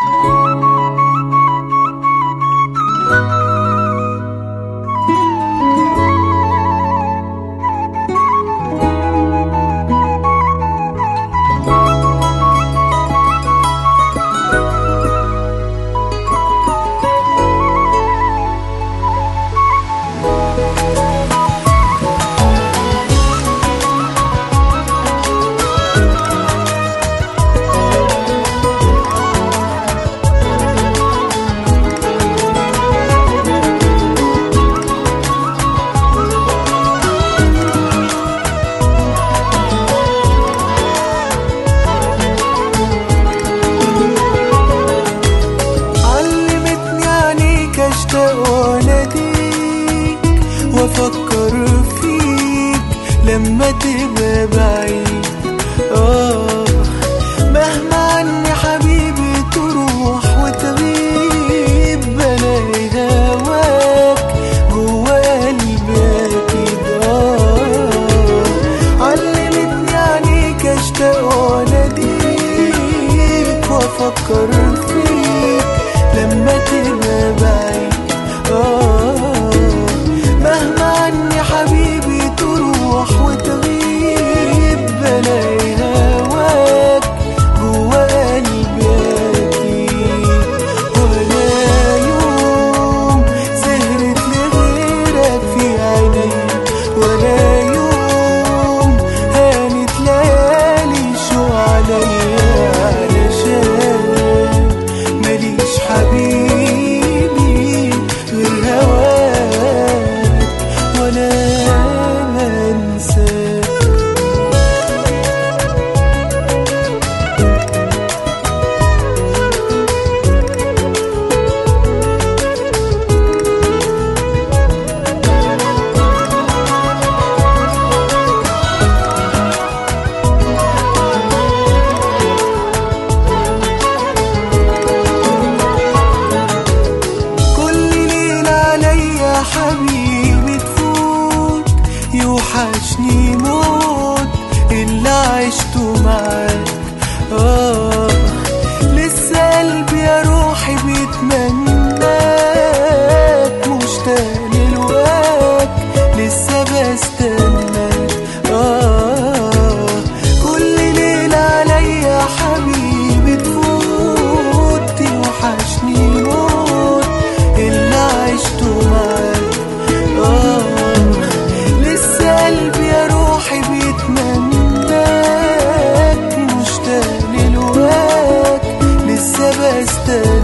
واناديك وافكر فيك لما تبقى بعيد. مهما عني حبيبي تروح وتغيب، بلاقي هواك جوا قلبي اكيد. علمتني عنيك اشتاق واناديك وافكر فيك لما تبقى بعيد. مهما عني حبيبي تروح وتغيب، بلاقي هواك جوا قلبي اكيد. ولا يوم سهرت لغيرك في عيني، ولا يوم هانت ليالي شو عليا، علشان ماليش حبيبي غير هواك ولا انساك. حبيبي تفوت يوحشني موت اللي عشته معاك. لسه قلبي يا روحي بيتمناك، مشتاق للوقت لسه بستناك. كل ليلة عليا حبيبي تفوت يوحشني موت اللي عشته معاك. لسه قلبي يا روحي بيتمناك، مشتاق للوقت لسه بستناك.